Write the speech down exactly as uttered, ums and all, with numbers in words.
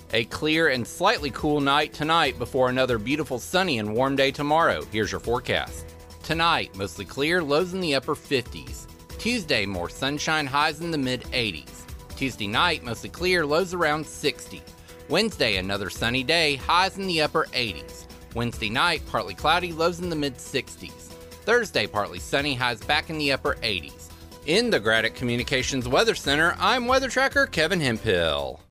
A clear and slightly cool night tonight before another beautiful sunny and warm day tomorrow. Here's your forecast. Tonight, mostly clear, lows in the upper fifties. Tuesday, more sunshine, highs in the mid eighties. Tuesday night, mostly clear, lows around sixty. Wednesday, another sunny day, highs in the upper eighties. Wednesday night, partly cloudy, lows in the mid sixties. Thursday, partly sunny, highs back in the upper eighties. In the Graddock Communications Weather Center, I'm Weather Tracker Kevin Hemphill.